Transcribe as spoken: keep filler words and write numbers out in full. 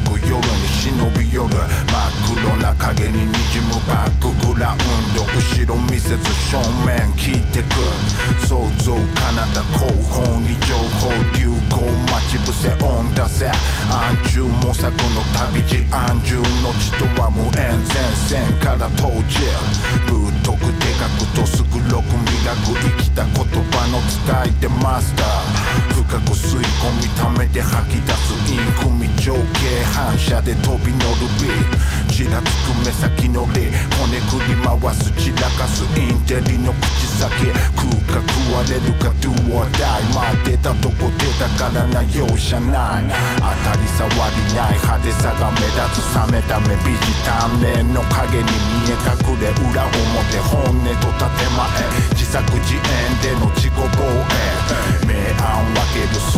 く夜に忍び寄る真っ黒な影ににじむバックグラウンド後ろ見せず正面聞いてく想像彼方後方に情報流行待ち伏せ音出せ暗中模索の旅路安住の地とは無縁前線から到着ぶっとくでかくとすぐろく磨く生きた言葉の使い手マスター深く吸い込みためて吐き出すインク未情景反射で飛び乗るビーちらつく目先の霊骨くり回す散らかすインテリの口先食うか食われるか Do or die 待ってたとこ出たからな容赦ない当たり障りない派手さが目立つ冷めた目ビジター面の影に見え隠れ裏表本音と建前自作自演での自己防衛明暗分ける